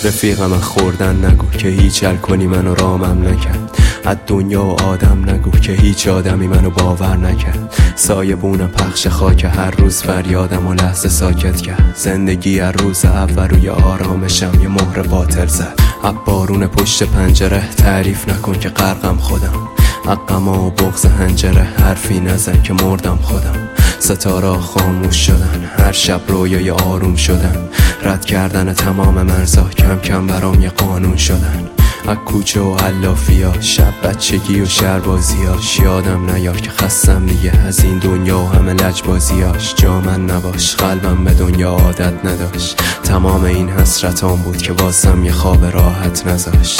رفیقم خوردن نگو که هیچ الکنی منو رامم نکرد. از دنیا و آدم نگو که هیچ آدمی منو باور نکرد. سایه بونم پخش خاک، هر روز فریادم و لحظه ساکت کرد. زندگی هر روز اول روی آرامشم یه مهر باطل زد. از بارون پشت پنجره تعریف نکن که غرقم خودم. غما و بغض هنجره حرفی نزن که مردم خودم. ستاره خاموش شدن، هر شب رویای آروم شدن. رد کردن تمام مرزا کم کم برام یه قانون شدن. از کوچه و علافیا، شب بچگی و شهربازیاش. یادم نیار که خستم دیگه از این دنیا و همه لجبازیاش. جا من نباش، قلبم به دنیا عادت نداشت. تمام این حسرتام بود که واسم یه خواب راحت نذاشت.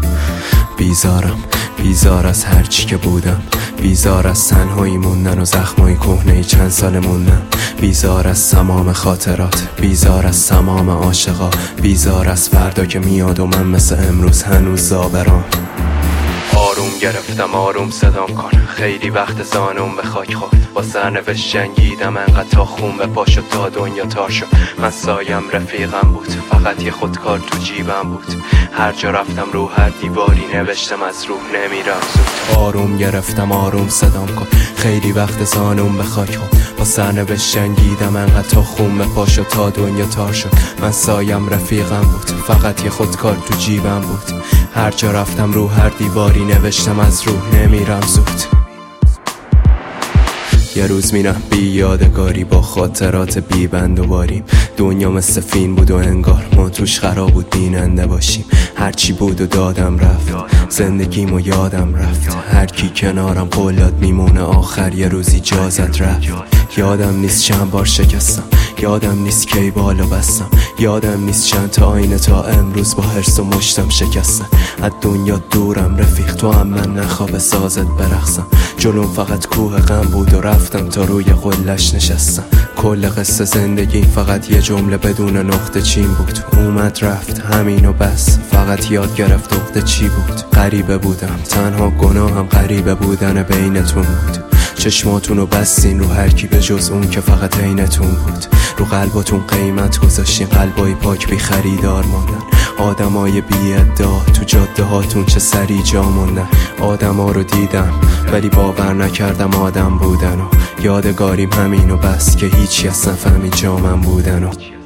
بیزار از هرچی که بودم، بیزار از تنهایی موندن و زخمای کهنه چند سال موندم. بیزار از تمام خاطرات، بیزار از تمام عاشقا. بیزار از فردا که میاد و من مثل امروز هنوز زابرام. آروم گرفتم آروم صدام کن، خیلی وقت زانوم به خاک خورد. با سرنوشت جنگیدم انقدر تا خون به پا شد تا دنیا تار شد. من سایم رفیقم بود، فقط یه خودکار تو جیبم بود. هر جا رفتم رو هر دیواری نوشتم از روح نمیرم زود. آروم گرفتم آروم صدام کن، خیلی وقت زانوم به خاک خورد. با سرنوشت جنگیدم انقدر تا خون به پا شد تا دنیا تار شد. من سایم رفیقم بود، فقط یه خودکار تو جیبم بود. هر جا رفتم رو هر دیواری نوشتم از روح نمیرم زود. یه روز میرم بی یادگاری با خاطرات بی بند و باریم. دنیا مثل فیلم بود و انگار ما توش قرار بود بیننده باشیم. هرچی بود و دادم رفت، زندگیمو یادم رفت. هر کی کنارم قولات میمونه آخر یه روز اجازت رفت. یادم نیست چند بار شکستم، یادم نیست کی بالا بستم. یادم نیست چند تا آینه تا امروز با حرص و مشتم شکستم. از دنیا دورم رفیق، تو هم من نخواب سازت برقصم. جلوم فقط کوه غم بود و رفتم تا روی قلش نشستم. کل قصه زندگی فقط یه جمله بدون نقطه چین بود. اومد رفت همین و بس، فقط یاد گرفت نقطه چی بود. غریبه بودم، تنها گناهم غریبه بودن بینتون بود. چشماتونو بستین رو هر کی به جز اون که فقط عینتون بود. رو قلباتون قیمت گذاشتین، قلبای پاک بی خریدار ماندن. آدمای بی ادعا تو جاده هاتون چه سری جا موندن. آدما رو دیدم ولی باور نکردم آدم بودن. و یادگاریم همین و بس که هیچی اصلا فهمید جا من بودن. و